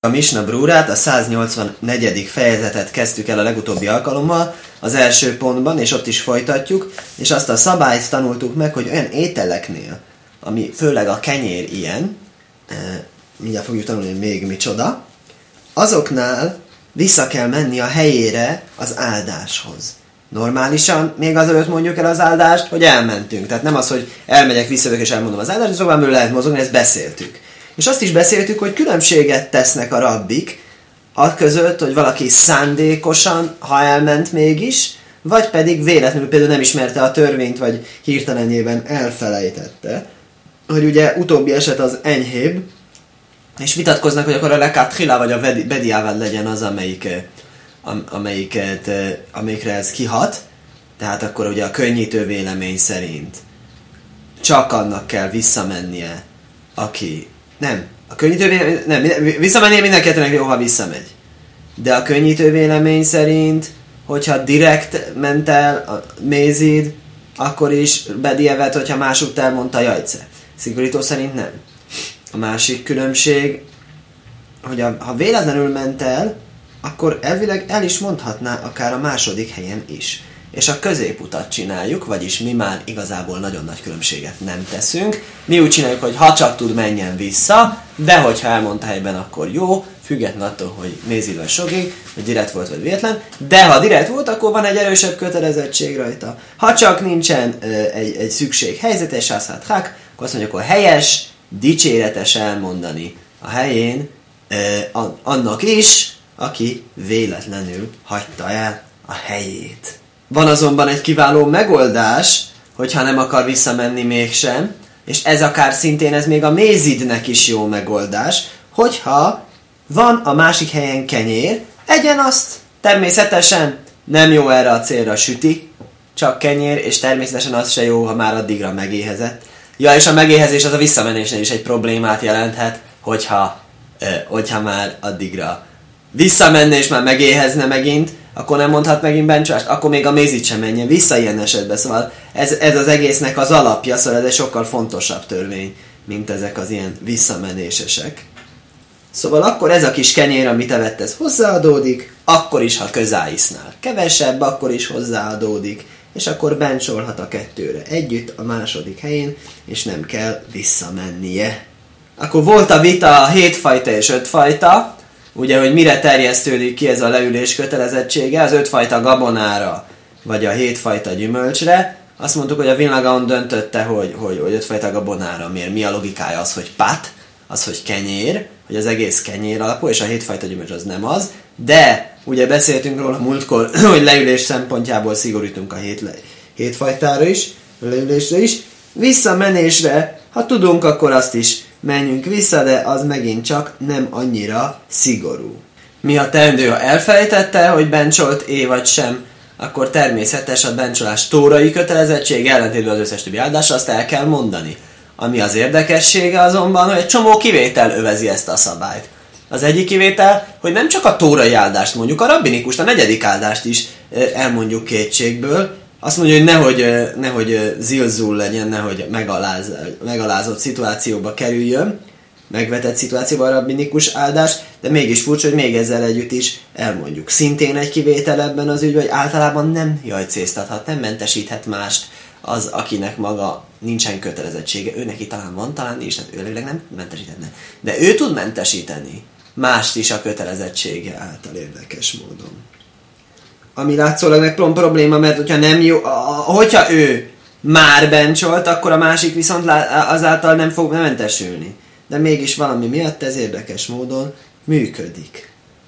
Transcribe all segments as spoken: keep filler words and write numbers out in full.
A Misna Brúrát, a száznyolcvannegyedik fejezetet kezdtük el a legutóbbi alkalommal, az első pontban, és ott is folytatjuk, és azt a szabályt tanultuk meg, hogy olyan ételeknél, ami főleg a kenyér ilyen, e, mindjárt fogjuk tanulni még micsoda, azoknál vissza kell menni a helyére az áldáshoz. Normálisan még azelőtt mondjuk el az áldást, hogy elmentünk. Tehát nem az, hogy elmegyek, visszajövök és elmondom az áldást, szóval belül lehet mozogni, ezt beszéltük. És azt is beszéltük, hogy különbséget tesznek a rabbik az között, hogy valaki szándékosan, ha elment mégis, vagy pedig véletlenül például nem ismerte a törvényt, vagy hirtelenjében elfelejtette, hogy ugye utóbbi eset az enyhébb, és vitatkoznak, hogy akkor a lekát hilá vagy a bediávad legyen az, amelyik, amelyiket, amelyikre ez kihat, tehát akkor ugye a könnyítő vélemény szerint csak annak kell visszamennie, aki nem, a könnyítő vélemény, nem, visszamennie mindenkinek jó, ha visszamegy. De a könnyítő vélemény szerint, hogyha direkt ment el a mézid, akkor is bedievet, hogyha másút elmondta a jajce. Szigorító szerint nem. A másik különbség, hogy a, ha véletlenül ment el, akkor elvileg el is mondhatná akár a második helyen is. És a középutat csináljuk, vagyis mi már igazából nagyon nagy különbséget nem teszünk. Mi úgy csináljuk, hogy ha csak tud, menjen vissza, de hogyha elmondta helyben, akkor jó, független attól, hogy mézid vagy sogig, vagy direkt volt, vagy véletlen. De ha direkt volt, akkor van egy erősebb kötelezettség rajta. Ha csak nincsen ö, egy, egy szükség helyzetes, az hát hák, akkor azt mondjuk, hogy helyes, dicséretes elmondani a helyén ö, a, annak is, aki véletlenül hagyta el a helyét. Van azonban egy kiváló megoldás, hogyha nem akar visszamenni mégsem, és ez akár szintén ez még a mézidnek is jó megoldás, hogyha van a másik helyen kenyér, egyen azt, természetesen nem jó erre a célra süti, csak kenyér, és természetesen az se jó, ha már addigra megéhezett. Ja, és a megéhezés az a visszamenésnél is egy problémát jelenthet, hogyha, eh, hogyha már addigra visszamenne és már megéhezne megint, akkor nem mondhat megint bencsolást, akkor még a mézit sem menjen vissza ilyen esetben. Szóval ez, ez az egésznek az alapja, szóval ez egy sokkal fontosabb törvény, mint ezek az ilyen visszamenésesek. Szóval akkor ez a kis kenyér, amit te vett, ez hozzáadódik, akkor is, ha közáisznál kevesebb, akkor is hozzáadódik, és akkor bencsolhat a kettőre együtt a második helyén, és nem kell visszamennie. Akkor volt a vita a hétfajta és ötfajta, ugye, hogy mire terjesztődik ki ez a leülés kötelezettsége, az ötfajta gabonára, vagy a hétfajta gyümölcsre. Azt mondtuk, hogy a Vilna döntötte, hogy, hogy, hogy ötfajta gabonára miért. Mi a logikája az, hogy pat, az, hogy kenyér, hogy az egész kenyér alapú, és a hétfajta gyümölcs az nem az. De ugye beszéltünk róla múltkor, hogy leülés szempontjából szigorítunk a hét, hétfajtára is, a leülésre is. Visszamenésre, ha tudunk, akkor azt is menjünk vissza, de az megint csak nem annyira szigorú. Mi a teendő, ha elfelejtette, hogy bencsolt é vagy sem, akkor természetes a bencsolás tórai kötelezettség, ellentétben az összes többi áldásra, azt el kell mondani. Ami az érdekessége azonban, hogy egy csomó kivétel övezi ezt a szabályt. Az egyik kivétel, hogy nem csak a tórai áldást mondjuk, a rabbinikust, a negyedik áldást is elmondjuk kétségből. Azt mondja, hogy nehogy, nehogy zilzul legyen, nehogy megaláz, megalázott szituációba kerüljön, megvetett szituációba a rabbinikus áldás, de mégis furcsa, hogy még ezzel együtt is elmondjuk. Szintén egy kivétel ebben az ügyben, hogy általában nem jajcéztathat, nem mentesíthet mást az, akinek maga nincsen kötelezettsége. Ő neki talán van, talán nincs, tehát ő előleg nem mentesíthetne. De ő tud mentesíteni mást is a kötelezettsége által érdekes módon. Ami látszólag meg plomb probléma, mert hogyha nem jó, hogyha ő már bencsolt, akkor a másik viszont azáltal nem fog mentesülni. De mégis valami miatt ez érdekes módon működik.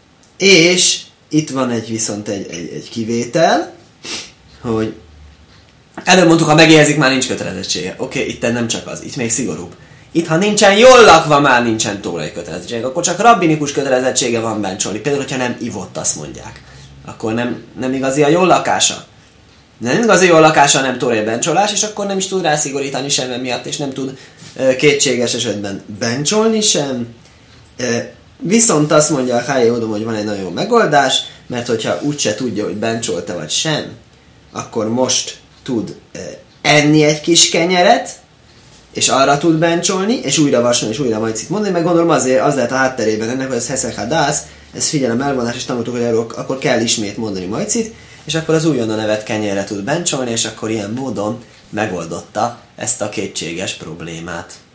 És itt van egy viszont egy, egy, egy kivétel, hogy előbb mondtuk, ha megéhezik, már nincs kötelezettsége. Oké, okay, itt nem csak az, itt még szigorúbb. Itt, ha nincsen jól lakva, már nincsen tórai kötelezettsége, akkor csak rabbinikus kötelezettsége van bencsolni. Például, hogyha nem ivott, azt mondják. Akkor nem, nem igazi a jól lakása. Nem igazi jól lakása, nem tórai bencsolás, és akkor nem is tud rá szigorítani semmi miatt, és nem tud e, kétséges esetben bencsolni sem. E, viszont azt mondja a Hájé Odom, hogy van egy nagyon jó megoldás, mert hogyha úgyse tudja, hogy bencsolta vagy sem, akkor most tud e, enni egy kis kenyeret, és arra tud bencsolni, és újra vason, és újra majcit mondani, meg gondolom azért az lehet a hátterében ennek, hogy ez heszek hadász, ez figyelem elvonás, és tanultuk, hogy erről akkor kell ismét mondani majcit, és akkor az újonnan evett kenyérre tud bencsolni, és akkor ilyen módon megoldotta ezt a kétséges problémát.